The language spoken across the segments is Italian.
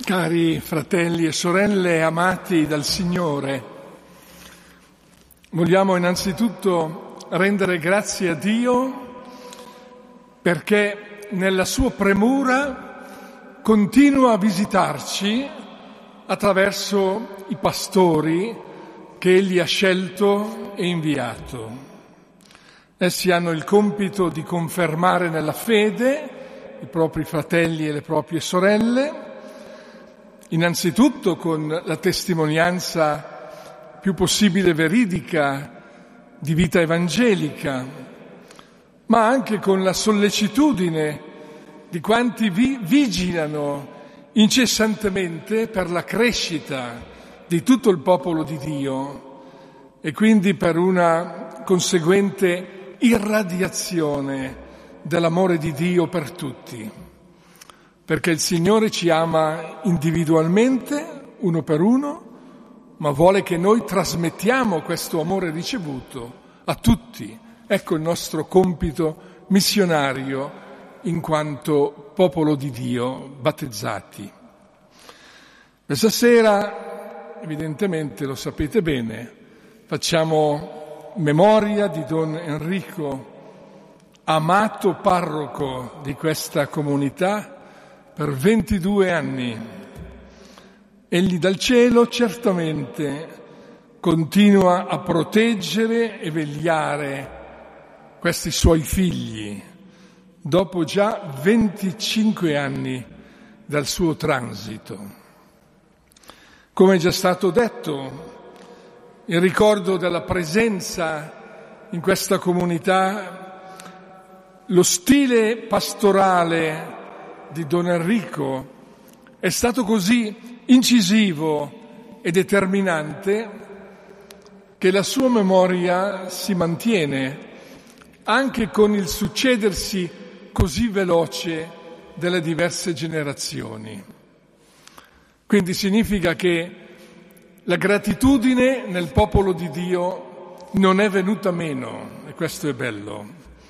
Cari fratelli e sorelle amati dal Signore, vogliamo innanzitutto rendere grazie a Dio perché nella sua premura continua a visitarci attraverso i pastori che Egli ha scelto e inviato. Essi hanno il compito di confermare nella fede i propri fratelli e le proprie sorelle, innanzitutto con la testimonianza più possibile veridica di vita evangelica, ma anche con la sollecitudine di quanti vigilano incessantemente per la crescita di tutto il popolo di Dio e quindi per una conseguente irradiazione dell'amore di Dio per tutti. Perché il Signore ci ama individualmente, uno per uno, ma vuole che noi trasmettiamo questo amore ricevuto a tutti. Ecco il nostro compito missionario in quanto popolo di Dio battezzati. Questa sera, evidentemente lo sapete bene, facciamo memoria di Don Enrico, amato parroco di questa comunità, per 22 anni. Egli dal cielo certamente continua a proteggere e vegliare questi suoi figli, dopo già 25 anni dal suo transito. Come è già stato detto, il ricordo della presenza in questa comunità, lo stile pastorale di Don Enrico è stato così incisivo e determinante che la sua memoria si mantiene anche con il succedersi così veloce delle diverse generazioni. Quindi significa che la gratitudine nel popolo di Dio non è venuta meno, e questo è bello.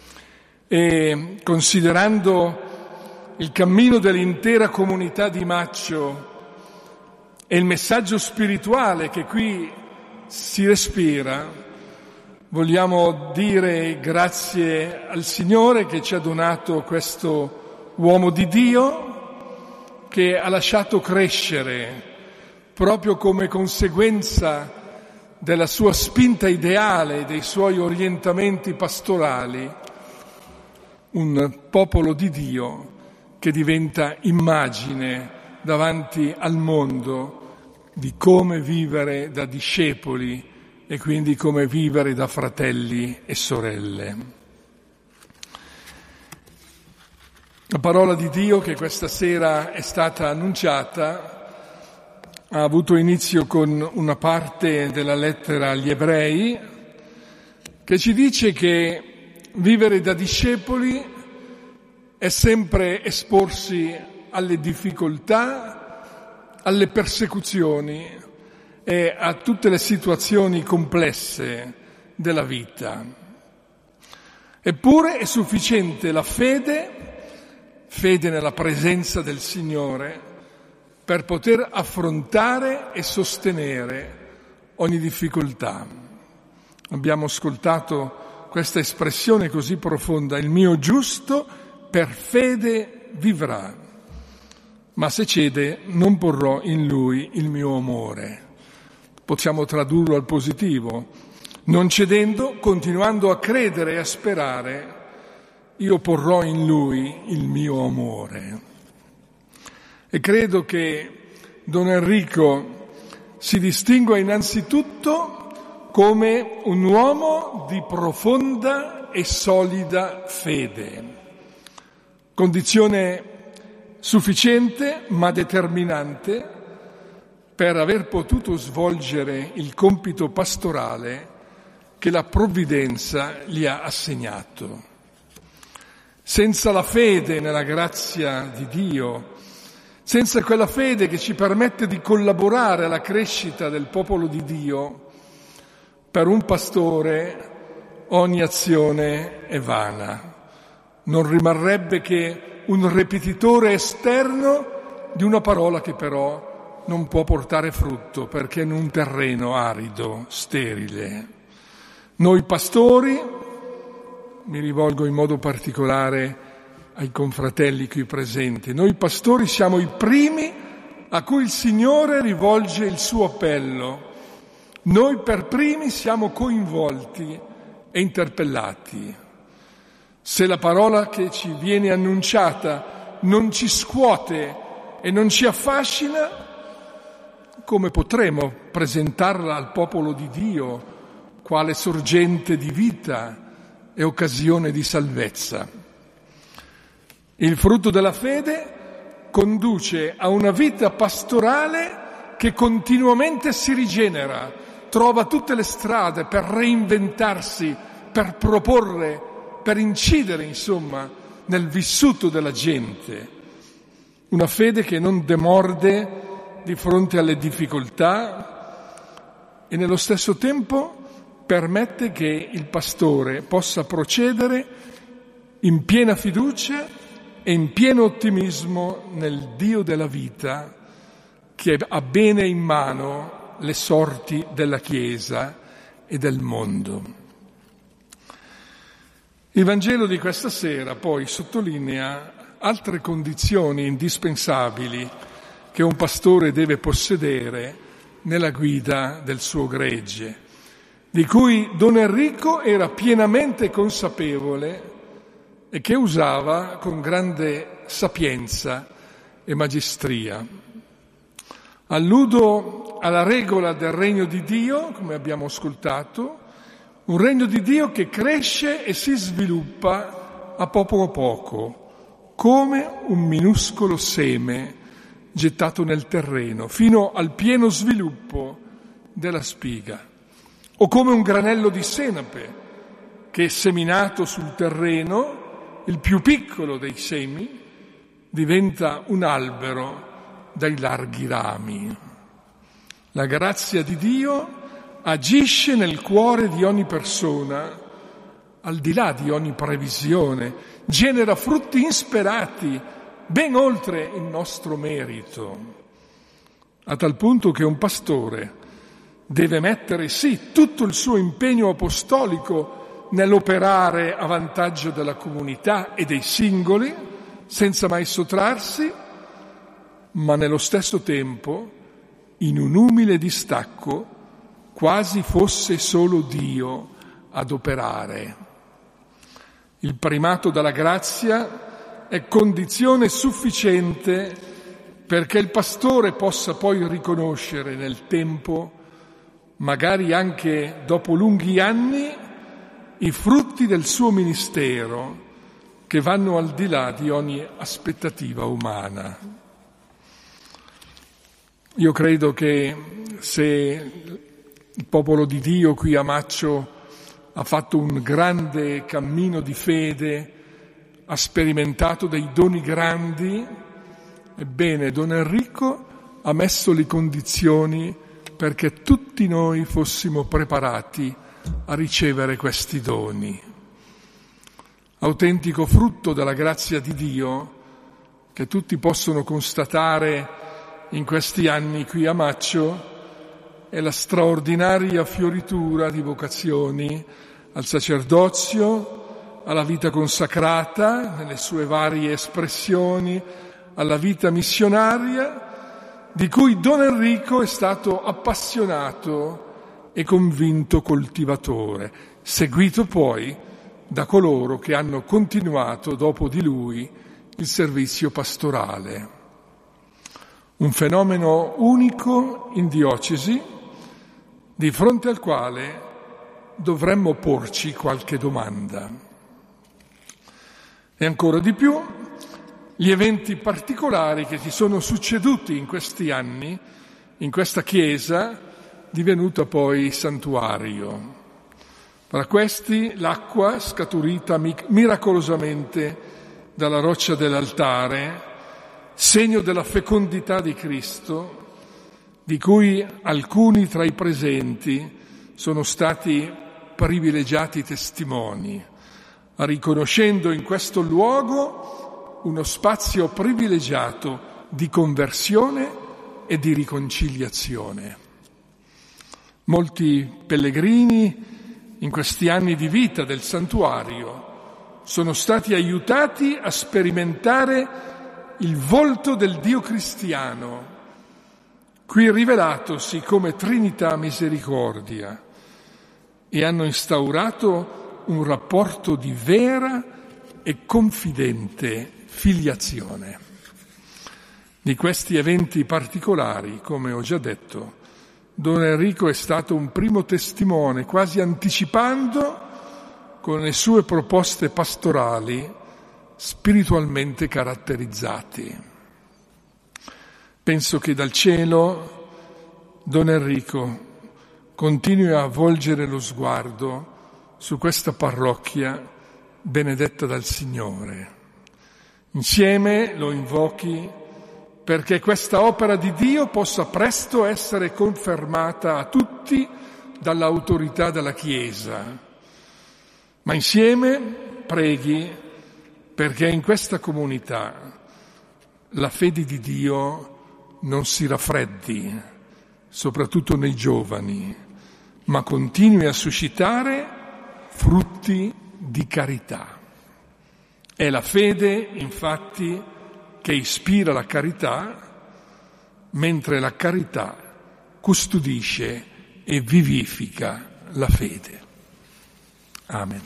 E considerando il cammino dell'intera comunità di Maccio e il messaggio spirituale che qui si respira, vogliamo dire grazie al Signore che ci ha donato questo uomo di Dio, che ha lasciato crescere, proprio come conseguenza della sua spinta ideale e dei suoi orientamenti pastorali, un popolo di Dio che diventa immagine davanti al mondo di come vivere da discepoli e quindi come vivere da fratelli e sorelle. La parola di Dio che questa sera è stata annunciata ha avuto inizio con una parte della lettera agli Ebrei che ci dice che vivere da discepoli è sempre esporsi alle difficoltà, alle persecuzioni e a tutte le situazioni complesse della vita. Eppure è sufficiente la fede nella presenza del Signore, per poter affrontare e sostenere ogni difficoltà. Abbiamo ascoltato questa espressione così profonda: il mio giusto per fede vivrà, ma se cede non porrò in lui il mio amore. Possiamo tradurlo al positivo: non cedendo, continuando a credere e a sperare, io porrò in lui il mio amore. E credo che Don Enrico si distingua innanzitutto come un uomo di profonda e solida fede. Condizione sufficiente ma determinante per aver potuto svolgere il compito pastorale che la provvidenza gli ha assegnato. Senza la fede nella grazia di Dio, senza quella fede che ci permette di collaborare alla crescita del popolo di Dio, per un pastore ogni azione è vana. Non rimarrebbe che un ripetitore esterno di una parola che però non può portare frutto perché è in un terreno arido, sterile. Noi pastori, mi rivolgo in modo particolare ai confratelli qui presenti, noi pastori siamo i primi a cui il Signore rivolge il suo appello. Noi per primi siamo coinvolti e interpellati. Se la parola che ci viene annunciata non ci scuote e non ci affascina, come potremo presentarla al popolo di Dio quale sorgente di vita e occasione di salvezza? Il frutto della fede conduce a una vita pastorale che continuamente si rigenera, trova tutte le strade per reinventarsi, per proporre, per incidere, insomma, nel vissuto della gente. Una fede che non demorde di fronte alle difficoltà e nello stesso tempo permette che il pastore possa procedere in piena fiducia e in pieno ottimismo nel Dio della vita che ha bene in mano le sorti della Chiesa e del mondo. Il Vangelo di questa sera poi sottolinea altre condizioni indispensabili che un pastore deve possedere nella guida del suo gregge, di cui Don Enrico era pienamente consapevole e che usava con grande sapienza e magistria. Alludo alla regola del regno di Dio, come abbiamo ascoltato, un regno di Dio che cresce e si sviluppa a poco, come un minuscolo seme gettato nel terreno, fino al pieno sviluppo della spiga, o come un granello di senape che, seminato sul terreno, il più piccolo dei semi, diventa un albero dai larghi rami. La grazia di Dio agisce nel cuore di ogni persona, al di là di ogni previsione, genera frutti insperati, ben oltre il nostro merito, a tal punto che un pastore deve mettere sì tutto il suo impegno apostolico nell'operare a vantaggio della comunità e dei singoli, senza mai sottrarsi, ma nello stesso tempo in un umile distacco, quasi fosse solo Dio ad operare. Il primato della grazia è condizione sufficiente perché il pastore possa poi riconoscere nel tempo, magari anche dopo lunghi anni, i frutti del suo ministero che vanno al di là di ogni aspettativa umana. Io credo che se il popolo di Dio qui a Maccio ha fatto un grande cammino di fede, ha sperimentato dei doni grandi, ebbene Don Enrico ha messo le condizioni perché tutti noi fossimo preparati a ricevere questi doni. Autentico frutto della grazia di Dio che tutti possono constatare in questi anni qui a Maccio è la straordinaria fioritura di vocazioni al sacerdozio, alla vita consacrata nelle sue varie espressioni, alla vita missionaria, di cui Don Enrico è stato appassionato e convinto coltivatore, seguito poi da coloro che hanno continuato dopo di lui il servizio pastorale. Un fenomeno unico in diocesi, di fronte al quale dovremmo porci qualche domanda. E ancora di più, gli eventi particolari che si sono succeduti in questi anni, in questa chiesa, divenuta poi santuario. Tra questi l'acqua scaturita miracolosamente dalla roccia dell'altare, segno della fecondità di Cristo, di cui alcuni tra i presenti sono stati privilegiati testimoni, riconoscendo in questo luogo uno spazio privilegiato di conversione e di riconciliazione. Molti pellegrini in questi anni di vita del santuario sono stati aiutati a sperimentare il volto del Dio cristiano, qui rivelatosi come Trinità Misericordia, e hanno instaurato un rapporto di vera e confidente filiazione. Di questi eventi particolari, come ho già detto, Don Enrico è stato un primo testimone, quasi anticipando con le sue proposte pastorali spiritualmente caratterizzati. Penso che dal cielo Don Enrico continui a volgere lo sguardo su questa parrocchia benedetta dal Signore. Insieme lo invochi perché questa opera di Dio possa presto essere confermata a tutti dall'autorità della Chiesa. Ma insieme preghi perché in questa comunità la fede di Dio non si raffreddi, soprattutto nei giovani, ma continui a suscitare frutti di carità. È la fede, infatti, che ispira la carità, mentre la carità custodisce e vivifica la fede. Amen.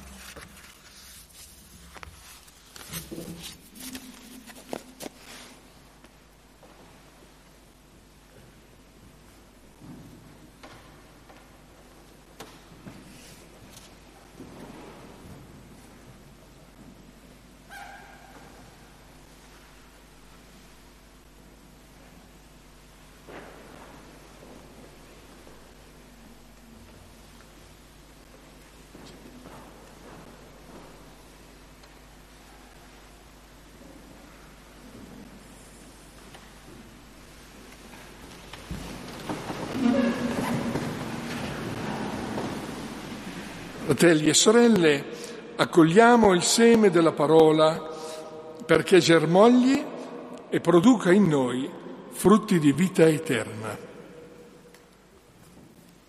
Fratelli e sorelle, accogliamo il seme della parola perché germogli e produca in noi frutti di vita eterna.